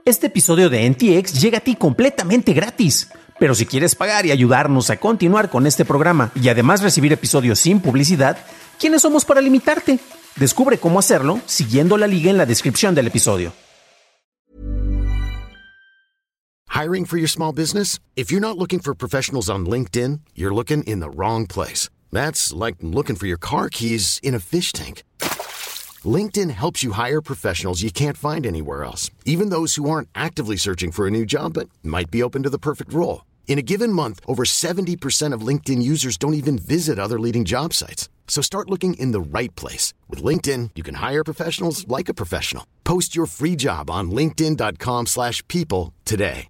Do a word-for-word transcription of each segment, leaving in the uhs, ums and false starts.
Este episodio de N T X llega a ti completamente gratis. Pero si quieres pagar y ayudarnos a continuar con este programa y además recibir episodios sin publicidad, ¿quiénes somos para limitarte? Descubre cómo hacerlo siguiendo la liga en la descripción del episodio. Hiring for your small business? If you're not looking for professionals on LinkedIn, you're looking in the wrong place. That's like looking for your car keys in a fish tank. LinkedIn helps you hire professionals you can't find anywhere else, even those who aren't actively searching for a new job but might be open to the perfect role. In a given month, over seventy percent of LinkedIn users don't even visit other leading job sites. So start looking in the right place. With LinkedIn, you can hire professionals like a professional. Post your free job on linkedin dot com slash people today.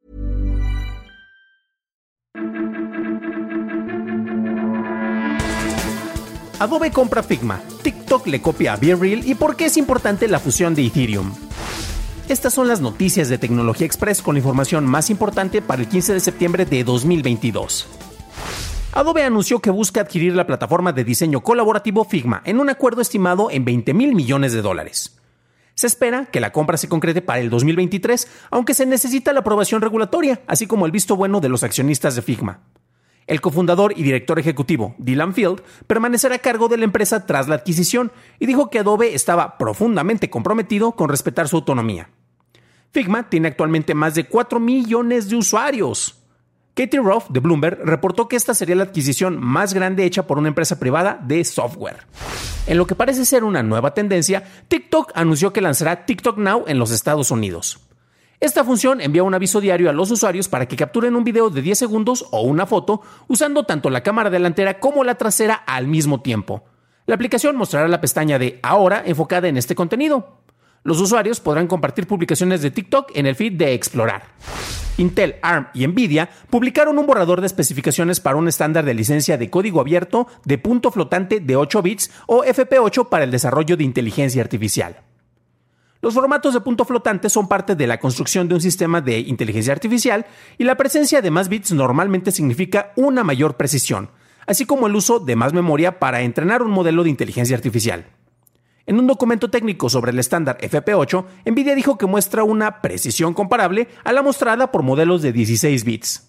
Adobe compra Figma, TikTok le copia a BeReal y por qué es importante la fusión de Ethereum. Estas son las noticias de Tecnología Express con la información más importante para el quince de septiembre de dos mil veintidós. Adobe anunció que busca adquirir la plataforma de diseño colaborativo Figma en un acuerdo estimado en veinte mil millones de dólares. Se espera que la compra se concrete para el dos mil veintitrés, aunque se necesita la aprobación regulatoria, así como el visto bueno de los accionistas de Figma. El cofundador y director ejecutivo, Dylan Field, permanecerá a cargo de la empresa tras la adquisición y dijo que Adobe estaba profundamente comprometido con respetar su autonomía. Figma tiene actualmente más de cuatro millones de usuarios. Katie Roth, de Bloomberg, reportó que esta sería la adquisición más grande hecha por una empresa privada de software. En lo que parece ser una nueva tendencia, TikTok anunció que lanzará TikTok Now en los Estados Unidos. Esta función envía un aviso diario a los usuarios para que capturen un video de diez segundos o una foto usando tanto la cámara delantera como la trasera al mismo tiempo. La aplicación mostrará la pestaña de Ahora enfocada en este contenido. Los usuarios podrán compartir publicaciones de TikTok en el feed de Explorar. Intel, ARM y Nvidia publicaron un borrador de especificaciones para un estándar de licencia de código abierto de punto flotante de ocho bits o F P ocho para el desarrollo de inteligencia artificial. Los formatos de punto flotante son parte de la construcción de un sistema de inteligencia artificial y la presencia de más bits normalmente significa una mayor precisión, así como el uso de más memoria para entrenar un modelo de inteligencia artificial. En un documento técnico sobre el estándar F P ocho, Nvidia dijo que muestra una precisión comparable a la mostrada por modelos de dieciséis bits.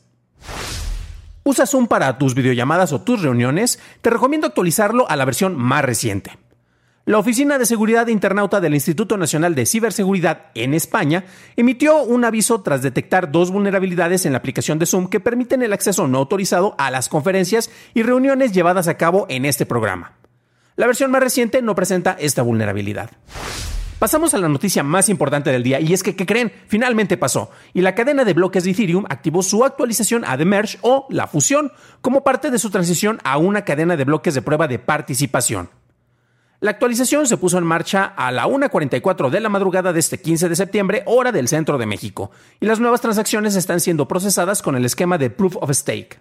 ¿Usas Zoom para tus videollamadas o tus reuniones? Te recomiendo actualizarlo a la versión más reciente. La Oficina de Seguridad Internauta del Instituto Nacional de Ciberseguridad en España emitió un aviso tras detectar dos vulnerabilidades en la aplicación de Zoom que permiten el acceso no autorizado a las conferencias y reuniones llevadas a cabo en este programa. La versión más reciente no presenta esta vulnerabilidad. Pasamos a la noticia más importante del día y es que, ¿qué creen? Finalmente pasó y la cadena de bloques de Ethereum activó su actualización a The Merge o la fusión como parte de su transición a una cadena de bloques de prueba de participación. La actualización se puso en marcha a la una cuarenta y cuatro de la madrugada de este quince de septiembre, hora del centro de México, y las nuevas transacciones están siendo procesadas con el esquema de Proof of Stake.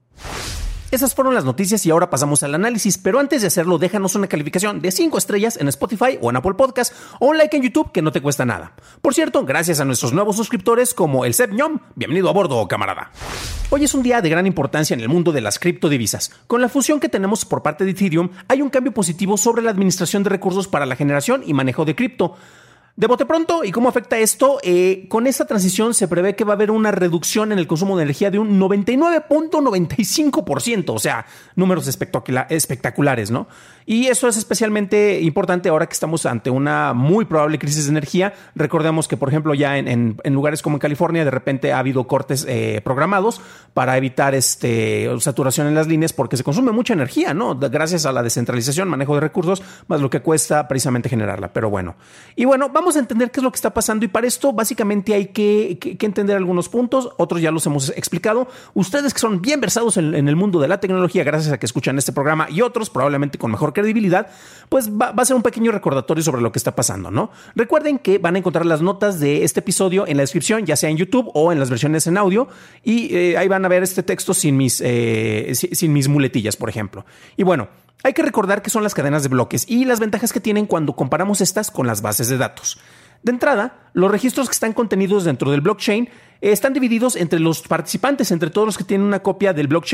Esas fueron las noticias y ahora pasamos al análisis, pero antes de hacerlo déjanos una calificación de cinco estrellas en Spotify o en Apple Podcast o un like en YouTube que no te cuesta nada. Por cierto, gracias a nuestros nuevos suscriptores como el Seb Ñom, bienvenido a bordo, camarada. Hoy es un día de gran importancia en el mundo de las criptodivisas. Con la fusión que tenemos por parte de Ethereum, hay un cambio positivo sobre la administración de recursos para la generación y manejo de cripto. De bote pronto, ¿y cómo afecta esto? Eh, con esta transición se prevé que va a haber una reducción en el consumo de energía de un noventa y nueve punto noventa y cinco por ciento, o sea, números espectacula- espectaculares, ¿no? Y eso es especialmente importante ahora que estamos ante una muy probable crisis de energía. Recordemos que, por ejemplo, ya en, en, en lugares como en California, de repente ha habido cortes eh, programados para evitar este, saturación en las líneas porque se consume mucha energía, ¿no? Gracias a la descentralización, manejo de recursos, más lo que cuesta precisamente generarla. Pero bueno, y bueno, vamos a entender qué es lo que está pasando y para esto básicamente hay que, que, que entender algunos puntos, otros ya los hemos explicado. Ustedes que son bien versados en, en el mundo de la tecnología, gracias a que escuchan este programa y otros probablemente con mejor credibilidad, pues va, va a ser un pequeño recordatorio sobre lo que está pasando, ¿no? Recuerden que van a encontrar las notas de este episodio en la descripción, ya sea en YouTube o en las versiones en audio, y eh, ahí van a ver este texto sin mis, eh, sin mis muletillas, por ejemplo. Y bueno, hay que recordar que son las cadenas de bloques y las ventajas que tienen cuando comparamos estas con las bases de datos. De entrada, los registros que están contenidos dentro del blockchain eh, están divididos entre los participantes, entre todos los que tienen una copia del blockchain.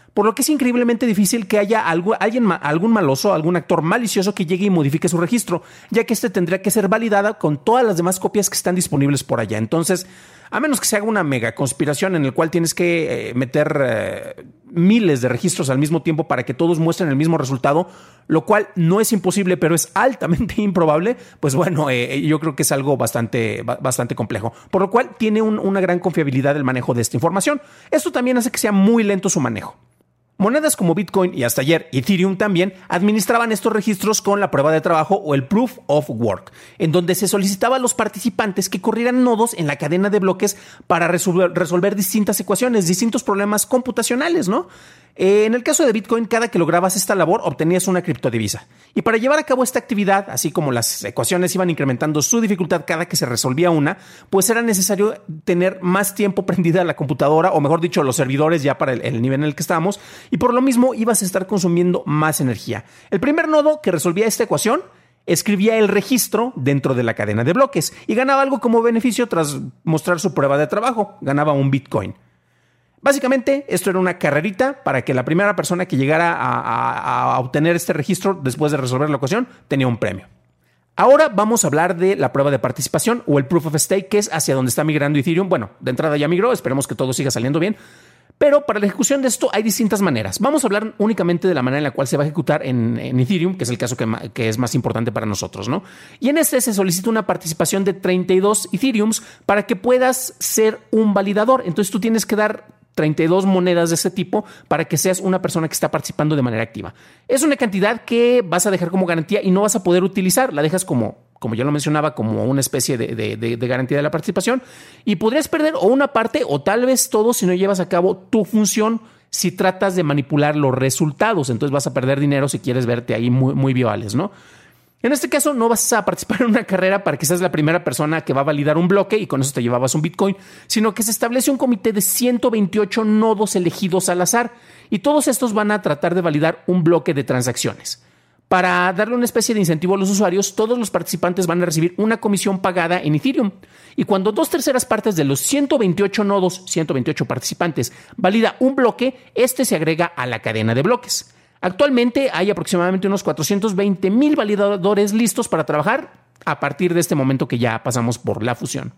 por lo que es increíblemente difícil que haya algo, alguien, algún maloso, algún actor malicioso que llegue y modifique su registro, ya que este tendría que ser validada con todas las demás copias que están disponibles por allá. Entonces, a menos que se haga una mega conspiración en el cual tienes que eh, meter eh, miles de registros al mismo tiempo para que todos muestren el mismo resultado, lo cual no es imposible, pero es altamente improbable, pues bueno, eh, yo creo que es algo bastante, bastante complejo, por lo cual tiene un, una gran confiabilidad el manejo de esta información. Esto también hace que sea muy lento su manejo. Monedas como Bitcoin y hasta ayer Ethereum también administraban estos registros con la prueba de trabajo o el Proof of Work, en donde se solicitaba a los participantes que corrieran nodos en la cadena de bloques para resolver, resolver distintas ecuaciones, distintos problemas computacionales, ¿no? Eh, en el caso de Bitcoin, cada que lograbas esta labor obtenías una criptodivisa. Y para llevar a cabo esta actividad, así como las ecuaciones iban incrementando su dificultad cada que se resolvía una, pues era necesario tener más tiempo prendida la computadora, o mejor dicho, los servidores ya para el, el nivel en el que estábamos, y por lo mismo ibas a estar consumiendo más energía. El primer nodo que resolvía esta ecuación escribía el registro dentro de la cadena de bloques y ganaba algo como beneficio tras mostrar su prueba de trabajo. Ganaba un Bitcoin. Básicamente, esto era una carrerita para que la primera persona que llegara a, a, a obtener este registro después de resolver la ecuación tenía un premio. Ahora vamos a hablar de la prueba de participación o el Proof of Stake, que es hacia donde está migrando Ethereum. Bueno, de entrada ya migró, esperemos que todo siga saliendo bien. Pero para la ejecución de esto hay distintas maneras. Vamos a hablar únicamente de la manera en la cual se va a ejecutar en, en Ethereum, que es el caso que, que es más importante para nosotros, ¿no? Y en este se solicita una participación de treinta y dos Ethereums para que puedas ser un validador. Entonces tú tienes que dar treinta y dos monedas de ese tipo para que seas una persona que está participando de manera activa. Es una cantidad que vas a dejar como garantía y no vas a poder utilizar. La dejas como, como ya lo mencionaba, como una especie de, de, de, de garantía de la participación y podrías perder o una parte o tal vez todo si no llevas a cabo tu función, si tratas de manipular los resultados. Entonces vas a perder dinero si quieres verte ahí muy, muy viales, ¿no? En este caso no vas a participar en una carrera para que seas la primera persona que va a validar un bloque y con eso te llevabas un Bitcoin, sino que se establece un comité de ciento veintiocho nodos elegidos al azar y todos estos van a tratar de validar un bloque de transacciones. Para darle una especie de incentivo a los usuarios, todos los participantes van a recibir una comisión pagada en Ethereum. Y cuando dos terceras partes de los ciento veintiocho nodos, ciento veintiocho participantes, valida un bloque, este se agrega a la cadena de bloques. Actualmente hay aproximadamente unos cuatrocientos veinte mil validadores listos para trabajar a partir de este momento que ya pasamos por la fusión.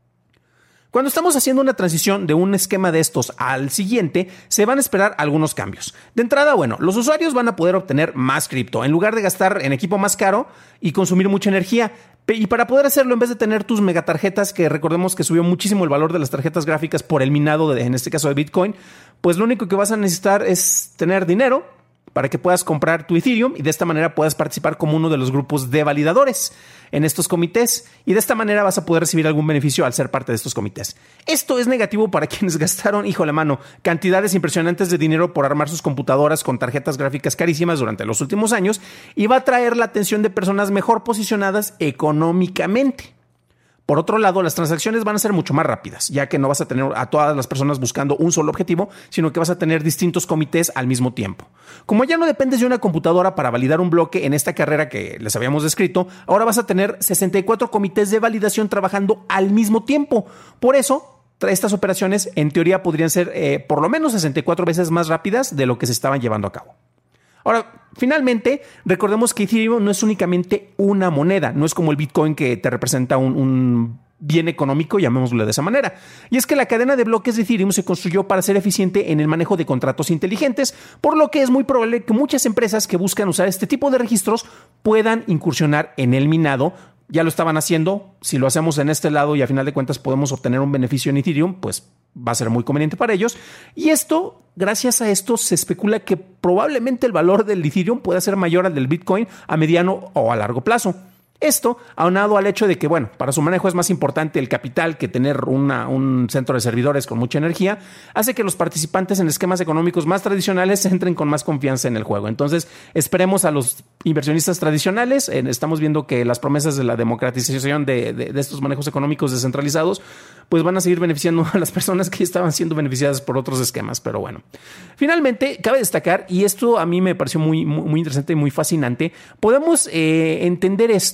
Cuando estamos haciendo una transición de un esquema de estos al siguiente, se van a esperar algunos cambios. De entrada, bueno, los usuarios van a poder obtener más cripto en lugar de gastar en equipo más caro y consumir mucha energía. Y para poder hacerlo, en vez de tener tus megatarjetas, que recordemos que subió muchísimo el valor de las tarjetas gráficas por el minado, de, en este caso de Bitcoin, pues lo único que vas a necesitar es tener dinero para que puedas comprar tu Ethereum y de esta manera puedas participar como uno de los grupos de validadores en estos comités y de esta manera vas a poder recibir algún beneficio al ser parte de estos comités. Esto es negativo para quienes gastaron, híjole mano, cantidades impresionantes de dinero por armar sus computadoras con tarjetas gráficas carísimas durante los últimos años y va a atraer la atención de personas mejor posicionadas económicamente. Por otro lado, las transacciones van a ser mucho más rápidas, ya que no vas a tener a todas las personas buscando un solo objetivo, sino que vas a tener distintos comités al mismo tiempo. Como ya no dependes de una computadora para validar un bloque en esta carrera que les habíamos descrito, ahora vas a tener sesenta y cuatro comités de validación trabajando al mismo tiempo. Por eso, estas operaciones en teoría podrían ser eh, por lo menos sesenta y cuatro veces más rápidas de lo que se estaban llevando a cabo. Ahora, finalmente, recordemos que Ethereum no es únicamente una moneda, no es como el Bitcoin que te representa un, un bien económico, llamémoslo de esa manera. Y es que la cadena de bloques de Ethereum se construyó para ser eficiente en el manejo de contratos inteligentes, por lo que es muy probable que muchas empresas que buscan usar este tipo de registros puedan incursionar en el minado. Ya lo estaban haciendo, si lo hacemos en este lado y a final de cuentas podemos obtener un beneficio en Ethereum, pues va a ser muy conveniente para ellos. Y esto, gracias a esto, se especula que probablemente el valor del Ethereum pueda ser mayor al del Bitcoin a mediano o a largo plazo. Esto, aunado al hecho de que, bueno, para su manejo es más importante el capital que tener una, un centro de servidores con mucha energía, hace que los participantes en esquemas económicos más tradicionales entren con más confianza en el juego. Entonces, esperemos a los inversionistas tradicionales. Eh, estamos viendo que las promesas de la democratización de, de, de estos manejos económicos descentralizados, pues van a seguir beneficiando a las personas que estaban siendo beneficiadas por otros esquemas. Pero bueno, finalmente, cabe destacar, y esto a mí me pareció muy, muy, muy interesante y muy fascinante, podemos eh, entender esto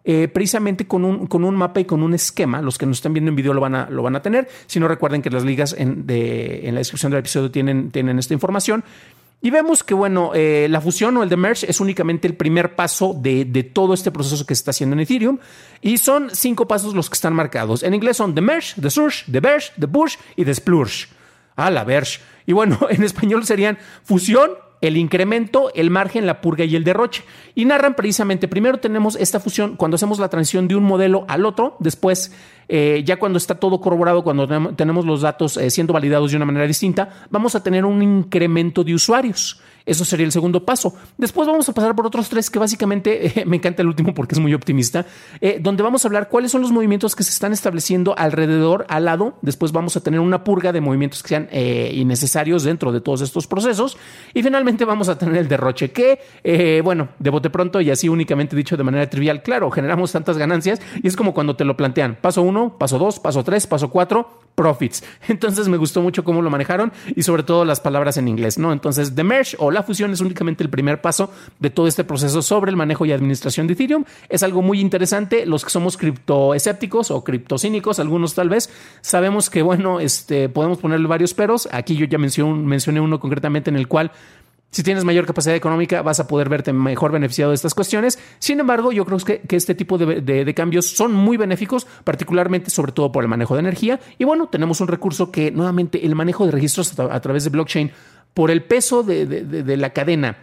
eh, precisamente con un, con un mapa y con un esquema. Los que nos están viendo en video lo van a, lo van a tener. Si no, recuerden que las ligas en, de, en la descripción del episodio tienen, tienen esta información. Y vemos que, bueno, eh, la fusión o el demerge es únicamente el primer paso de, de todo este proceso que se está haciendo en Ethereum. Y son cinco pasos los que están marcados. En inglés son the merge, the surge, the verge, the push y the splurge. Ah, la verge. Y bueno, en español serían fusión, el incremento, el margen, la purga y el derroche. Y narran precisamente, primero tenemos esta fusión cuando hacemos la transición de un modelo al otro, después eh, ya cuando está todo corroborado, cuando tenemos los datos eh, siendo validados de una manera distinta, vamos a tener un incremento de usuarios. Eso sería el segundo paso. Después vamos a pasar por otros tres que básicamente, eh, me encanta el último porque es muy optimista, eh, donde vamos a hablar cuáles son los movimientos que se están estableciendo alrededor, al lado. Después vamos a tener una purga de movimientos que sean eh, innecesarios dentro de todos estos procesos. Y finalmente vamos a tener el derroche que, eh, bueno, de bote pronto y así únicamente dicho de manera trivial, claro, generamos tantas ganancias y es como cuando te lo plantean. Paso uno, paso dos, paso tres, paso cuatro, profits. Entonces me gustó mucho cómo lo manejaron y sobre todo las palabras en inglés, ¿no? Entonces, the merge o la fusión es únicamente el primer paso de todo este proceso sobre el manejo y administración de Ethereum. Es algo muy interesante. Los que somos criptoescépticos o criptocínicos, algunos tal vez, sabemos que, bueno, este, podemos ponerle varios peros. Aquí yo ya mencioné, mencioné uno concretamente en el cual si tienes mayor capacidad económica vas a poder verte mejor beneficiado de estas cuestiones. Sin embargo, yo creo que, que este tipo de, de, de cambios son muy benéficos, particularmente sobre todo por el manejo de energía. Y bueno, tenemos un recurso que nuevamente el manejo de registros a, a través de blockchain por el peso de, de, de, de la cadena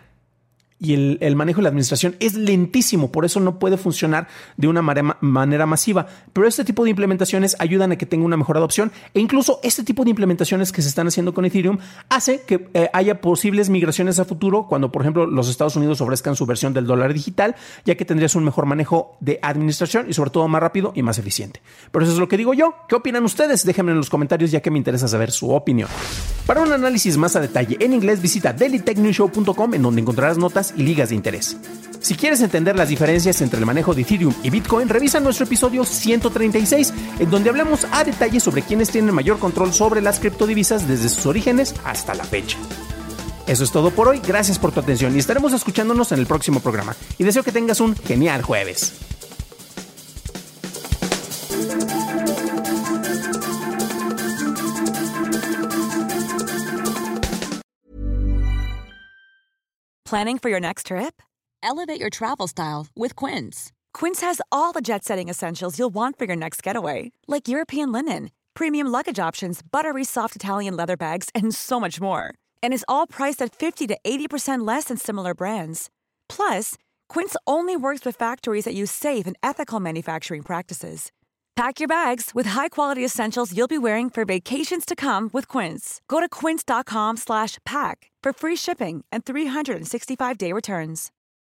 y el, el manejo de la administración es lentísimo, por eso no puede funcionar de una manera, manera masiva. Pero este tipo de implementaciones ayudan a que tenga una mejor adopción e incluso este tipo de implementaciones que se están haciendo con Ethereum hace que eh, haya posibles migraciones a futuro cuando, por ejemplo, los Estados Unidos ofrezcan su versión del dólar digital, ya que tendrías un mejor manejo de administración y sobre todo más rápido y más eficiente. Pero eso es lo que digo yo. ¿Qué opinan ustedes? Déjenme en los comentarios ya que me interesa saber su opinión. Para un análisis más a detalle en inglés, visita daily tech news show punto com en donde encontrarás notas y ligas de interés. Si quieres entender las diferencias entre el manejo de Ethereum y Bitcoin, revisa nuestro episodio ciento treinta y seis, en donde hablamos a detalle sobre quienes tienen mayor control sobre las criptodivisas desde sus orígenes hasta la fecha. Eso es todo por hoy, gracias por tu atención y estaremos escuchándonos en el próximo programa. Y deseo que tengas un genial jueves. Planning for your next trip? Elevate your travel style with Quince. Quince has all the jet-setting essentials you'll want for your next getaway, like European linen, premium luggage options, buttery soft Italian leather bags, and so much more. And is all priced at fifty to eighty percent less than similar brands. Plus, Quince only works with factories that use safe and ethical manufacturing practices. Pack your bags with high-quality essentials you'll be wearing for vacations to come with Quince. Go to quince.com slash pack for free shipping and three sixty-five day returns.